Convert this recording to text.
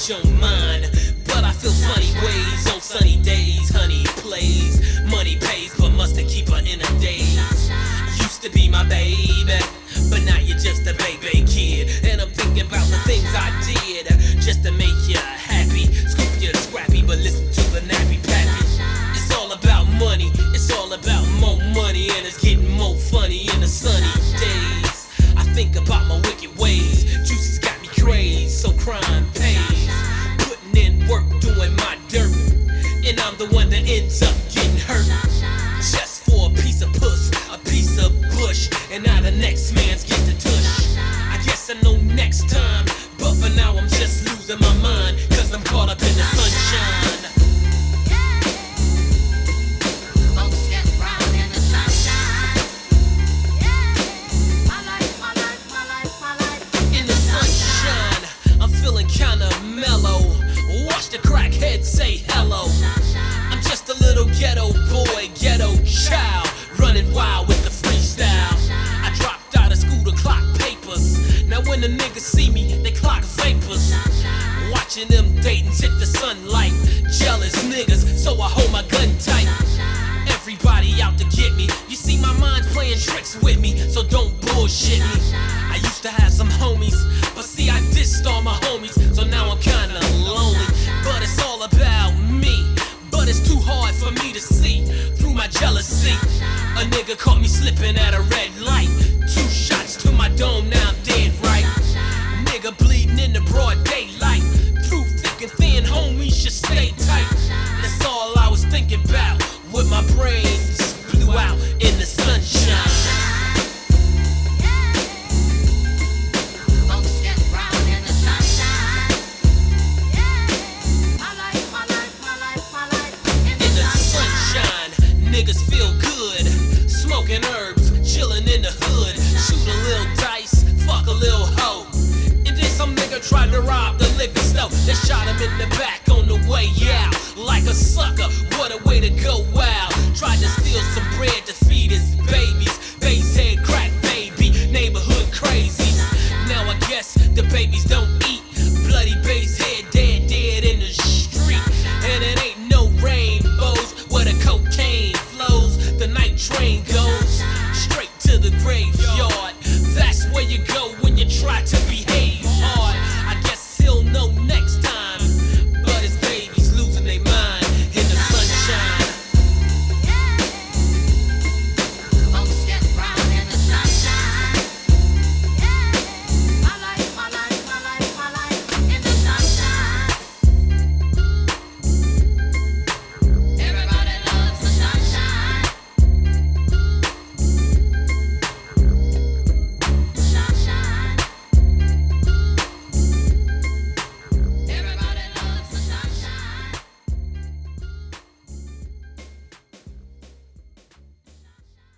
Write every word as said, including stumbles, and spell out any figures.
don't mind. But I feel funny ways on sunny days. Honey plays, money pays, but must keep her in a daze. Used to be my baby, but now you're just a baby kid. And I'm thinking about the things I did just to make you happy. Scoop you scrappy, but listen to the nappy pappy. It's all about money, it's all about more money, and it's getting more funny in the sunny days. I think about my wicked ways. Juicy's got me crazed, so crime pays. Putting in work, doing my dirt, and I'm the one that ends up getting hurt. Just for a piece of puss, a piece of bush, and now the next man's get the tush. I guess I know next time, but for now I'm just losing my mind, cause I'm caught up in the sunshine. Kinda mellow. Watch the crackhead say hello. I'm just a little ghetto boy, ghetto child, running wild with the freestyle. I dropped out of school to clock papers. Now when the niggas see me, they clock vapors. Watching them Dayton's hit the sunlight. Jealous niggas, so I hold my gun tight. Everybody out to get me. You see my mind's playing tricks with me, so don't bullshit me. I used to have some homies, but see I dissed all my homies, so now I'm kinda lonely. But it's all about me, but it's too hard for me to see through my jealousy. A nigga caught me slipping at a red light. Two shots to my dome, now I'm dead right. Nigga bleeding in the broad daylight. Through thick and thin, homies should stay tight. That's all I was thinking about, with my brains blew out in the sunshine. Niggas feel good, smoking herbs, chilling in the hood. Shoot a little dice, fuck a little hoe. And then some nigga tried to rob the liquor store. They shot him in the back on the way out, like a sucker.